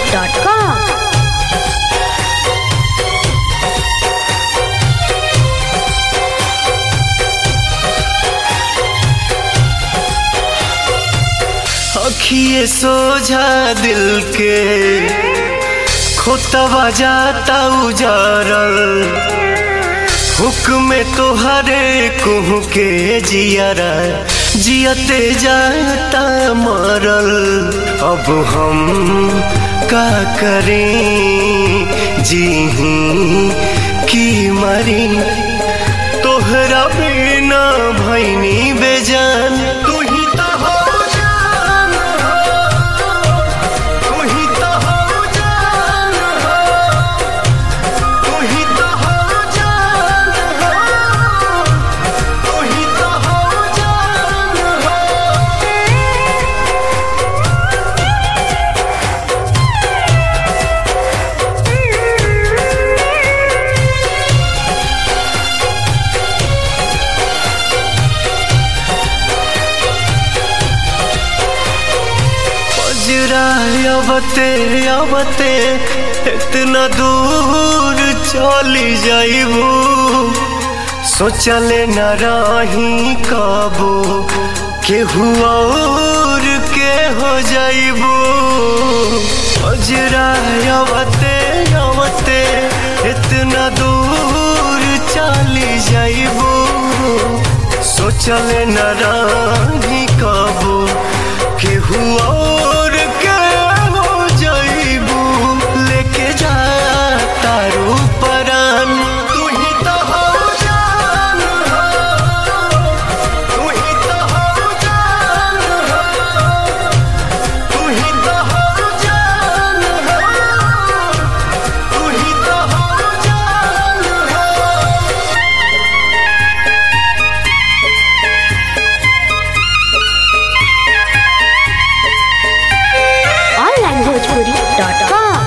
onlinebhojpuri.com। अखिए सोझा दिल के खोतवा जाता उजारल हुक्म तोहरे कुहू के जियारा जियते जाता मरल। अब हम का करें जीही की मरी तोहरा बिना भैनी बेजान। तू ही तो हो जान हो, तू ही तो हो जान हो, तू ही तो हो जान हो, तू ही तो हो जान हो। अबते अबते इतना दूर चली जाइबू सोचले न रही कबो केहू और के हो जाइबू। अजरा अबते अबते इतना दूर चली जाइबू सोचले न रही कबो केहू और के हो जाइबू। लेके जा तारू परान तू ही तो हो जान हो, तू ही तो हो जान हो, तू ही तो हो जान हो, तू ही तो हो जान हो। onlinebhojpuri.com।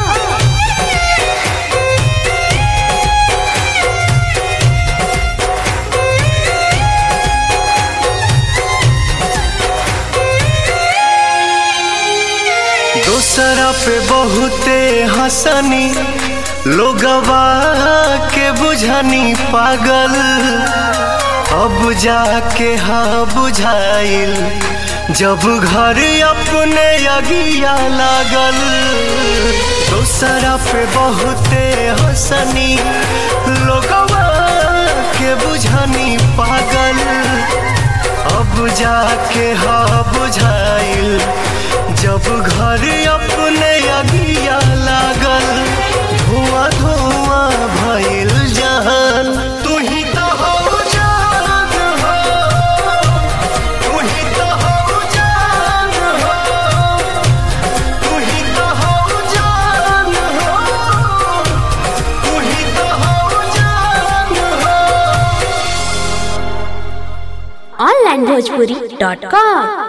दूसरा पे बहुते हंसनी लोगवा के बुझनी पागल। अब जाके हाँ बुझाइल जब घर अपने अगिया लागल। दूसरा पे बहुते हंसनी लोगवा के बुझनी पागल। अब जाके हाँ बुझाइल जब घर अपने अगिया लागल। धुआं धुआं भइल जहान तू ही तो हो जान हो, तू ही तो हो जान हो, तू ही तो हो जान हो, तू ही तो हो जान हो। onlinebhojpuri.com।